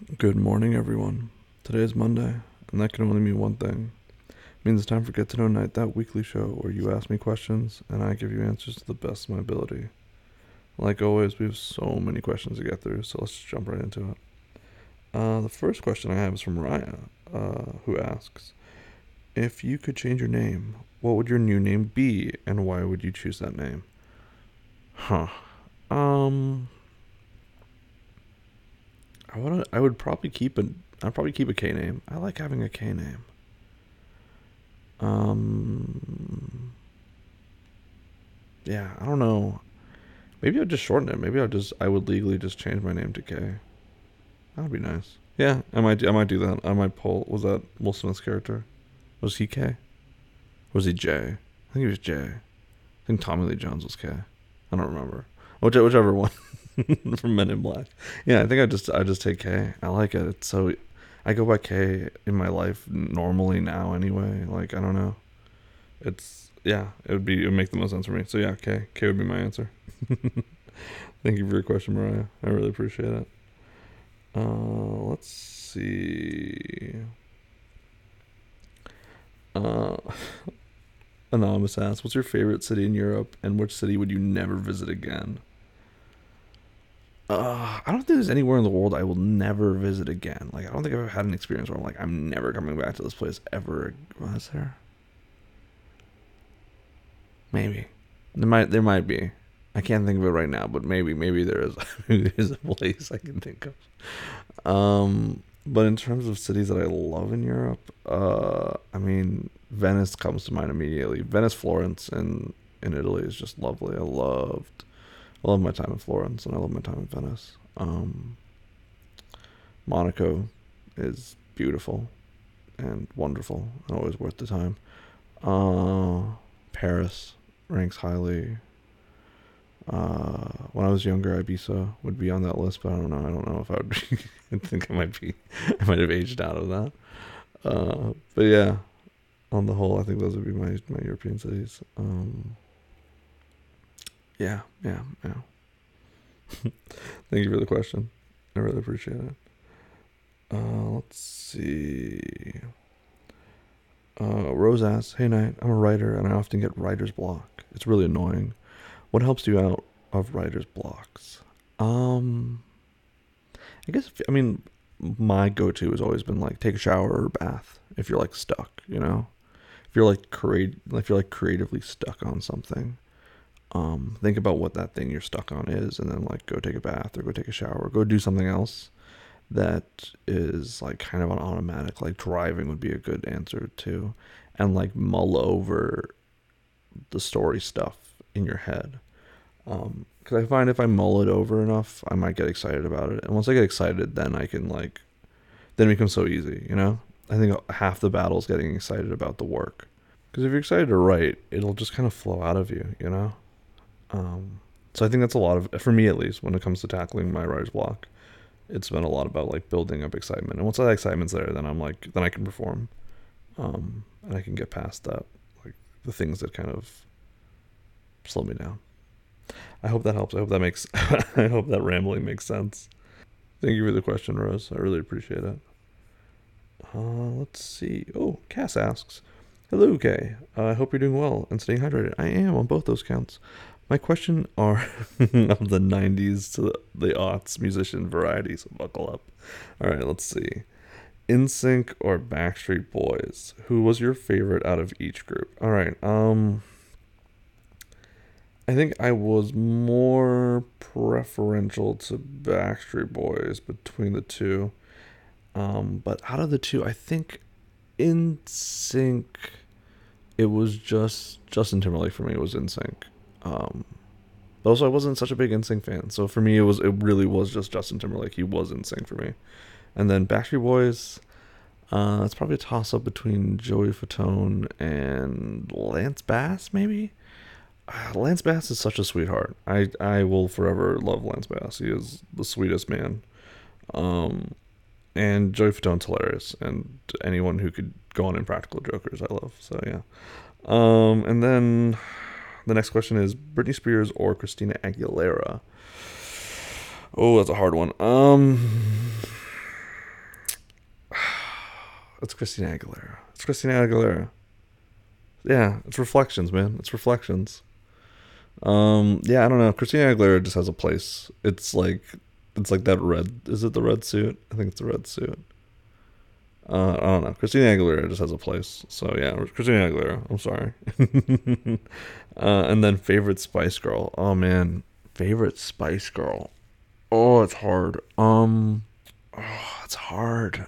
Good morning, everyone. Today is Monday, and that can only mean one thing. It means it's time for Get to Know Night, that weekly show where you ask me questions and I give you answers to the best of my ability. Like always, we have so many questions to get through, so let's just jump right into it. The first question I have is from Raya, who asks, if you could change your name, what would your new name be, and why would you choose that name? Huh. Um, I would probably keep a I'd probably keep a K name. I like having a K name. Um, yeah, I don't know. Maybe I'd just shorten it. I would legally just change my name to K. That would be nice. Yeah, I might do that. I might pull. Was that Will Smith's character? Was he K? Or was he J? I think he was J. I think Tommy Lee Jones was K. I don't remember. Whichever one from Men in Black. Yeah, I think I just take K. I like it. It's so I go by K in my life normally now anyway. Like I don't know. It would make the most sense for me. So yeah, K. K would be my answer. Thank you for your question, Mariah. I really appreciate it. Let's see. Uh, Anonymous asks, "What's your favorite city in Europe, and which city would you never visit again?" I don't think there's anywhere in the world I will never visit again. Like, I don't think I've ever had an experience where I'm like, I'm never coming back to this place ever. Was there? Maybe. There might be. I can't think of it right now, but maybe there is. Maybe there's a place I can think of. But in terms of cities that I love in Europe, I mean, Venice comes to mind immediately. Venice, Florence, and in Italy is just lovely. I love my time in Florence, and I love my time in Venice. Monaco is beautiful and wonderful, and always worth the time. Paris ranks highly. When I was younger, Ibiza would be on that list, but I don't know. I don't know if I would be. I think I might have aged out of that. But yeah, on the whole, I think those would be my European cities. Yeah, yeah, yeah. Thank you for the question. I really appreciate it. Let's see. Rose asks, "Hey, Knight, I'm a writer and I often get writer's block. It's really annoying. What helps you out of writer's blocks?" Um, I guess I mean my go-to has always been like take a shower or bath if you're like stuck. If you're like creatively stuck on something. Think about what that thing you're stuck on is, and then like go take a bath or go take a shower, or go do something else that is like kind of on automatic. Like driving would be a good answer too, and like mull over the story stuff in your head. Because I find if I mull it over enough, I might get excited about it, and once I get excited, then I can like then it becomes so easy. I think half the battle is getting excited about the work. Because if you're excited to write, it'll just kind of flow out of you. So I think that's a lot of, for me at least, when it comes to tackling my writer's block, it's been a lot about like building up excitement. And once that excitement's there, then I can perform, and I can get past that, like the things that kind of slow me down. I hope that helps. I hope that makes, I hope that rambling makes sense. Thank you for the question, Rose. I really appreciate it. Let's see. Oh, Cass asks, "Hello, Kay. I hope you're doing well and staying hydrated." I am on both those counts. My question are of the 90s to the aughts musician variety, so buckle up. All right, let's see. NSYNC or Backstreet Boys? Who was your favorite out of each group? All right. I think I was more preferential to Backstreet Boys between the two. But out of the two, I think NSYNC. It was just Justin Timberlake for me. It was NSYNC. Um, But also, I wasn't such a big NSYNC fan, so for me, it really was just Justin Timberlake. He was NSYNC for me, and then Backstreet Boys. It's probably a toss up between Joey Fatone and Lance Bass, maybe. Lance Bass is such a sweetheart. I will forever love Lance Bass. He is the sweetest man. Um, and Joey Fatone's hilarious, and anyone who could go on Impractical Jokers, I love. So yeah. And then the next question is Britney Spears or Christina Aguilera. Oh, that's a hard one. It's Christina Aguilera. It's Christina Aguilera. Yeah, it's Reflections, man. It's Reflections. Yeah, I don't know. Christina Aguilera just has a place. It's like that red. Is it the red suit? I think it's the red suit. I don't know. Christina Aguilera just has a place. So yeah, Christina Aguilera. I'm sorry. And then favorite Spice Girl. Oh man, favorite Spice Girl. Oh, it's hard. It's hard.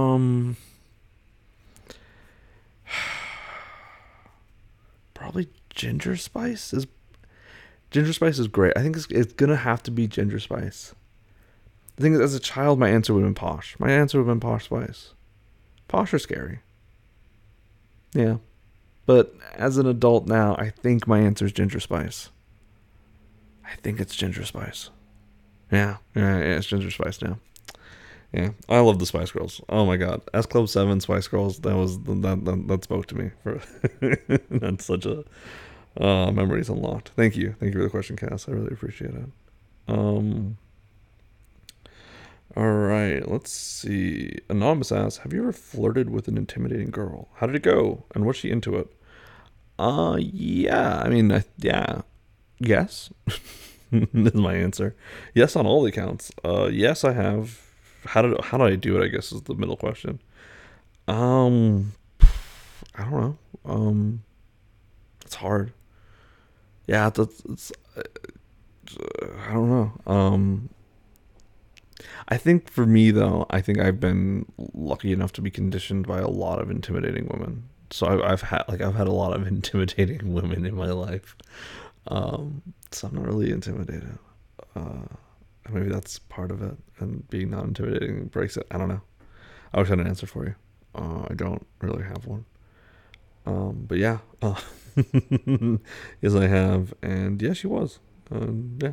Probably Ginger Spice is great. I think it's gonna have to be Ginger Spice. The thing is, as a child, my answer would have been Posh. My answer would have been Posh Spice. Posh or scary. Yeah. But as an adult now, I think my answer is Ginger Spice. I think it's Ginger Spice. Yeah, it's Ginger Spice now. Yeah, I love the Spice Girls. Oh my God, S Club 7 Spice Girls. That spoke to me. For that's such a memories unlocked. Thank you for the question, Cass. I really appreciate it. Um, all right, let's see. Anonymous asks, "Have you ever flirted with an intimidating girl? How did it go? And was she into it?" Yeah. I mean, yeah, yes. Is my answer. Yes on all accounts. Yes, I have. How did I do it? I guess is the middle question. Um, I don't know. It's hard. Yeah, it's I don't know. I think for me though, I think I've been lucky enough to be conditioned by a lot of intimidating women. So I've had a lot of intimidating women in my life. So I'm not really intimidated. Uh, Maybe that's part of it, and being not intimidating breaks it. I don't know. I wish I had an answer for you. I don't really have one. But yeah, yes, I have, and yeah, she was. Yeah.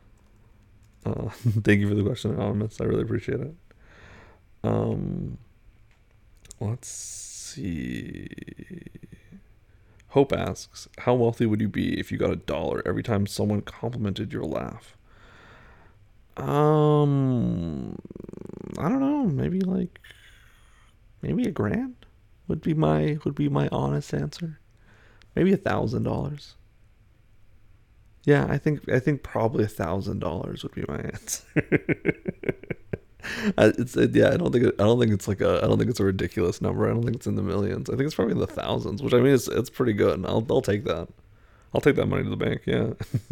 Thank you for the question, Anonymous. I really appreciate it. Um, let's see. Hope asks, "How wealthy would you be if you got $1 every time someone complimented your laugh?" Um, I don't know. Maybe a grand would be my honest answer. Maybe $1,000. Yeah, I think probably $1,000 would be my answer. Yeah. I don't think it's a ridiculous number. I don't think it's in the millions. I think it's probably in the thousands, which I mean it's pretty good. I'll take that. I'll take that money to the bank. Yeah.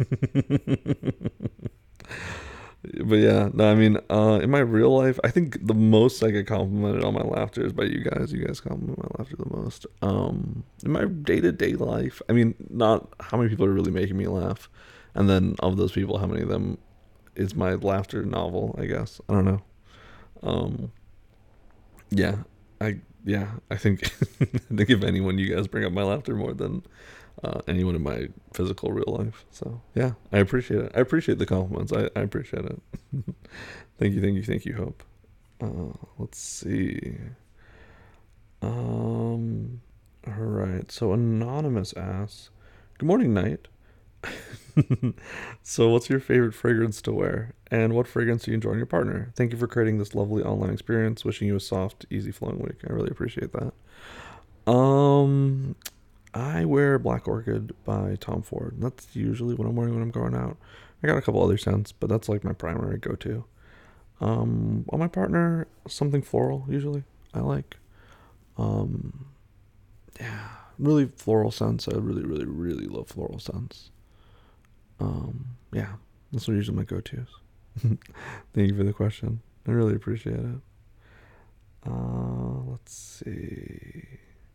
But yeah, no, I mean, in my real life, I think the most I get complimented on my laughter is by you guys. You guys compliment my laughter the most. In my day to day life, I mean, not how many people are really making me laugh, and then of those people, how many of them is my laughter novel? I guess I don't know. Um, yeah, I think I think if anyone, you guys bring up my laughter more than anyone in my physical real life. So yeah, I appreciate it. I appreciate the compliments. I appreciate it. Thank you, Hope. Let's see. Um, all right. So Anonymous asks, "Good morning, Knight. So, what's your favorite fragrance to wear, and what fragrance do you enjoy on your partner? Thank you for creating this lovely online experience. Wishing you a soft, easy flowing week. I really appreciate that." Um, I wear Black Orchid by Tom Ford. That's usually what I'm wearing when I'm going out. I got a couple other scents, but that's like my primary go-to. On my partner, something floral usually. I like. Um, yeah, really floral scents. I really, really, really love floral scents. Yeah, that's what usually my go-tos. Thank you for the question. I really appreciate it. Let's see.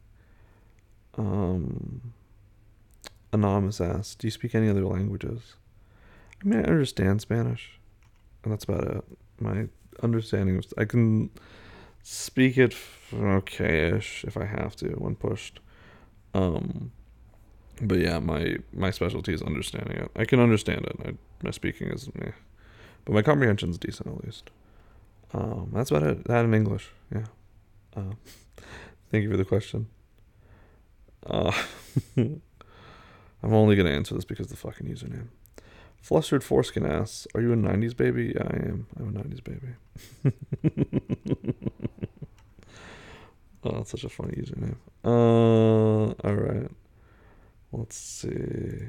Um, Anonymous asks, "Do you speak any other languages?" I mean, I understand Spanish, and that's about it. My understanding of I can speak it okay-ish if I have to when pushed. Um, but yeah, my specialty is understanding it. I can understand it. My speaking is meh, but my comprehension's decent at least. That's about it. That in English, yeah. Uh, Thank you for the question. Uh, I'm only gonna answer this because of the fucking username. Flustered Foreskin asks, "Are you a '90s baby?" Yeah, I am. I'm a '90s baby. Oh, that's such a funny username. All right. Let's see.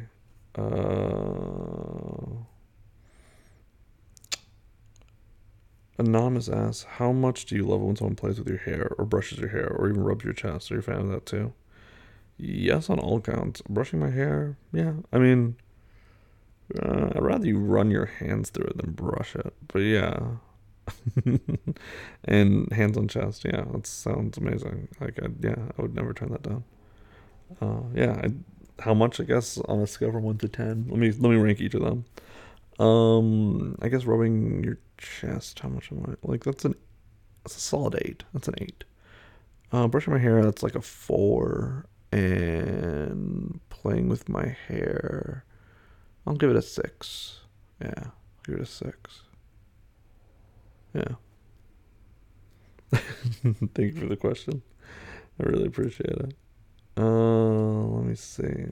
Uh, Anonymous asks, how much do you love it when someone plays with your hair or brushes your hair or even rubs your chest? Are you a fan of that too? Yes, on all counts. Brushing my hair, yeah. I mean, I'd rather you run your hands through it than brush it. But yeah. And hands on chest, yeah, that sounds amazing. Yeah, I would never turn that down. Yeah, how much? I guess on a scale from 1 to 10. Let me rank each of them. I guess rubbing your chest. How much am I? Like that's a solid 8. That's an 8. Brushing my hair. That's like a 4. And playing with my hair, I'll give it a 6. Yeah, I'll give it a 6. Yeah. Thank you for the question. I really appreciate it. Let me see.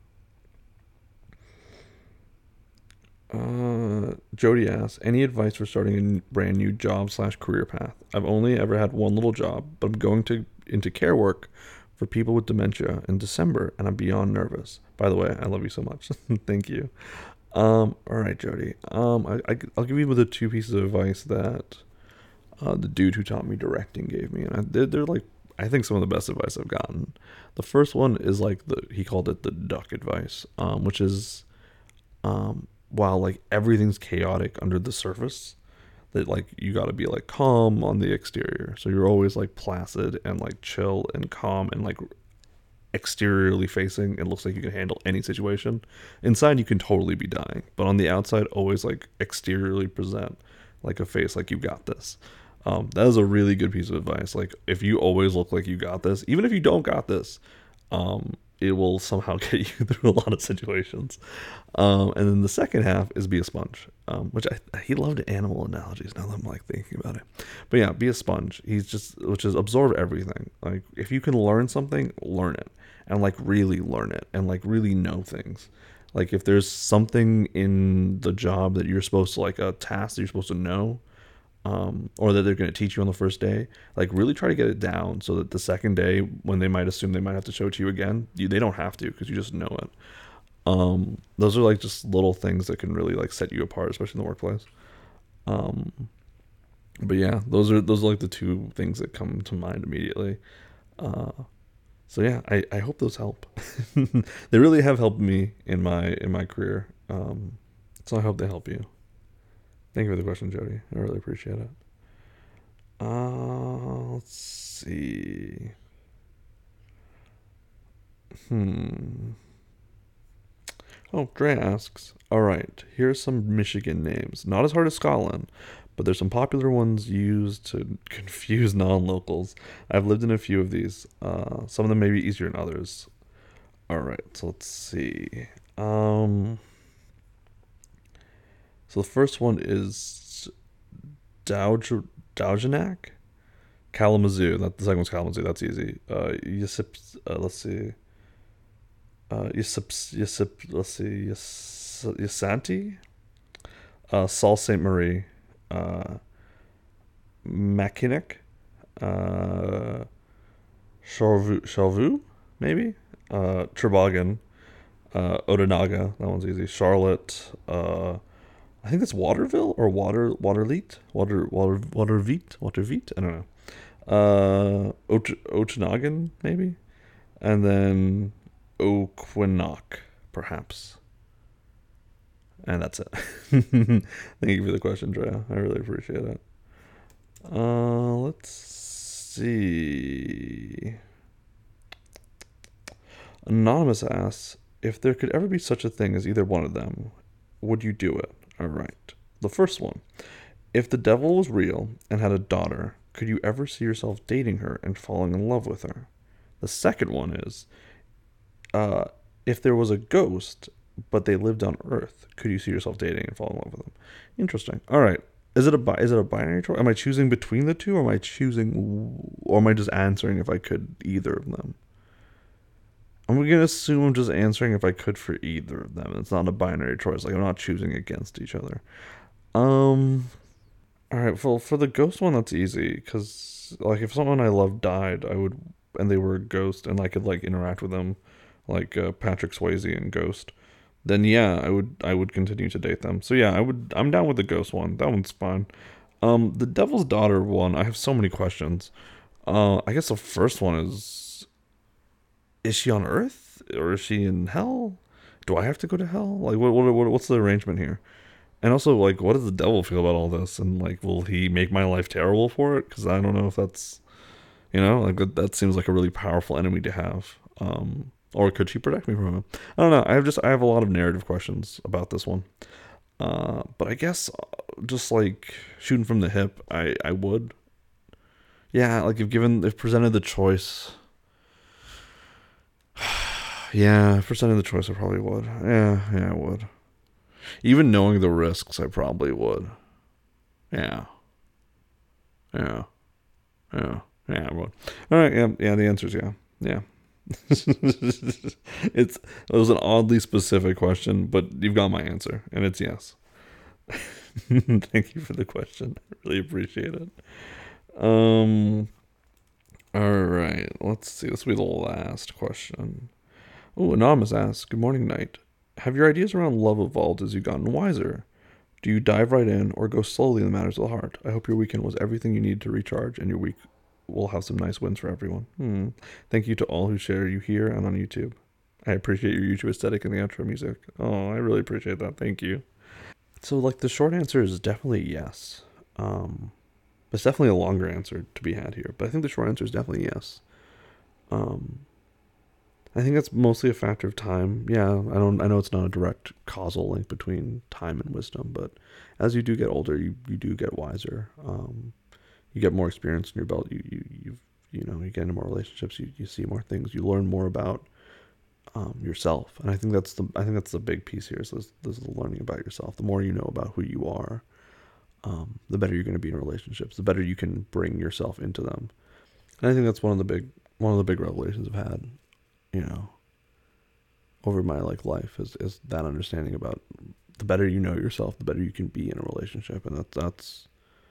Jody asks, any advice for starting a brand new job slash career path? I've only ever had one little job, but I'm going to into care work for people with dementia in December, and I'm beyond nervous. By the way, I love you so much. Thank you. All right, Jody. I'll give you the two pieces of advice that the dude who taught me directing gave me, and they're like I think some of the best advice I've gotten. The first one is like he called it the duck advice, which is while like everything's chaotic under the surface, that like you got to be like calm on the exterior. So you're always like placid and like chill and calm and like exteriorly facing. It looks like you can handle any situation. Inside you can totally be dying, but on the outside always like exteriorly present like a face like you got this. That is a really good piece of advice. Like if you always look like you got this, even if you don't got this, it will somehow get you through a lot of situations. And then the second half is be a sponge, which he loved animal analogies. Now that I'm like thinking about it, but yeah, be a sponge. Which is absorb everything. Like if you can learn something, learn it, and like really learn it, and like really know things. Like if there's something in the job that you're supposed to like a task that you're supposed to know, or that they're going to teach you on the first day, like really try to get it down so that the second day when they might assume they might have to show it to you again, they don't have to because you just know it. Those are like just little things that can really like set you apart, especially in the workplace. um but yeah, those are like the two things that come to mind immediately. uh so yeah, I hope those help. They really have helped me in my career. So I hope they help you. Thank you for the question, Jody. I really appreciate it. Let's see. Hmm. Oh, Dre asks, all right, here's some Michigan names. Not as hard as Scotland, but there's some popular ones used to confuse non locals. I've lived in a few of these. Some of them may be easier than others. All right, so let's see. Um, so the first one is Dowjanak? Kalamazoo. The second one's Kalamazoo. That's easy. Let's see. Let's see. Yasanti? Sault Ste. Marie, uh, Mackinac, uh, Charlevoix, maybe, Toboggan, Odenaga. That one's easy. Charlotte. I think it's Waterville or Watervite. I don't know. Okanagan maybe, and then Oquinock perhaps. And that's it. Thank you for the question, Drea. I really appreciate it. Let's see. Anonymous asks, if there could ever be such a thing as either one of them, would you do it? All right. The first one. If the devil was real and had a daughter, could you ever see yourself dating her and falling in love with her? The second one is, uh, if there was a ghost but they lived on Earth, could you see yourself dating and fall in love with them? Interesting. All right. Is it a binary choice? Am I choosing between the two, or am I just answering if I could either of them? I'm gonna assume I'm just answering if I could for either of them. It's not a binary choice. Like I'm not choosing against each other. Um. All right, for the ghost one, that's easy because like if someone I love died, I would, and they were a ghost, and I could like interact with them, like Patrick Swayze in Ghost. Then yeah, I would continue to date them. So yeah, I'm down with the ghost one. That one's fine. The Devil's Daughter one, I have so many questions. I guess the first one is she on Earth or is she in hell? Do I have to go to hell? Like what's the arrangement here? And also, like, what does the devil feel about all this? And like, will he make my life terrible for it? Because I don't know if that's, like that seems like a really powerful enemy to have. Or could she protect me from him? I don't know. I have a lot of narrative questions about this one. But I guess just like shooting from the hip, I would. Yeah, like if presented the choice, yeah, if presented the choice, I probably would. Yeah, I would. Even knowing the risks, I probably would. Yeah, yeah. Yeah, yeah, I would. All right, yeah. The answer is yeah, yeah. It was an oddly specific question, but you've got my answer, and it's yes. Thank you for the question. I really appreciate it. Um. All right. Let's see. This will be the last question. Oh, anonymous asks. Good morning, Knight. Have your ideas around love evolved as you've gotten wiser? Do you dive right in or go slowly in the matters of the heart? I hope your weekend was everything you needed to recharge and your week will have some nice wins for everyone. Thank you to all who share you here and on YouTube. I appreciate your YouTube aesthetic and the outro music. Oh, I really appreciate that. Thank you. So, like, the short answer is definitely yes. It's definitely a longer answer to be had here, but I think the short answer is definitely yes. Um, I think that's mostly a factor of time. Yeah, I know it's not a direct causal link between time and wisdom, but as you do get older, you do get wiser. You get more experience in your belt. You get into more relationships. You see more things. You learn more about yourself, and I think that's the big piece here. Is this is learning about yourself. The more you know about who you are, the better you're going to be in relationships. The better you can bring yourself into them. And I think that's one of the big revelations I've had. You know, over my like life is that understanding about the better you know yourself, the better you can be in a relationship, and that's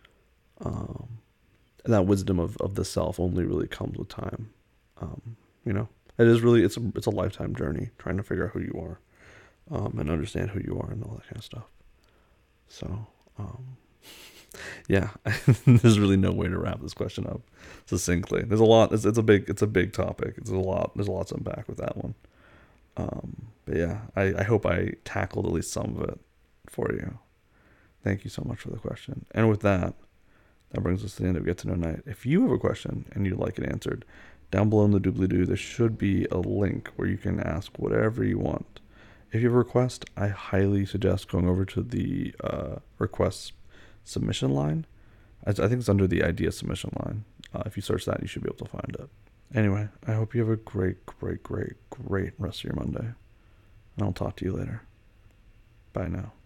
um, that wisdom of the self only really comes with time. Um, you know, it is really it's a lifetime journey trying to figure out who you are, and understand who you are and all that kind of stuff. So, um, yeah, there's really no way to wrap this question up succinctly. There's a lot. It's a big topic. It's a lot. There's a lot to unpack with that one. But yeah, I hope I tackled at least some of it for you. Thank you so much for the question. And with that, that brings us to the end of Get to Know Night. If you have a question and you'd like it answered, down below in the doobly doo, there should be a link where you can ask whatever you want. If you have a request, I highly suggest going over to the request submission line. I think it's under the idea submission line. If you search that, you should be able to find it. Anyway, I hope you have a great, great, great, great rest of your Monday. And I'll talk to you later. Bye now.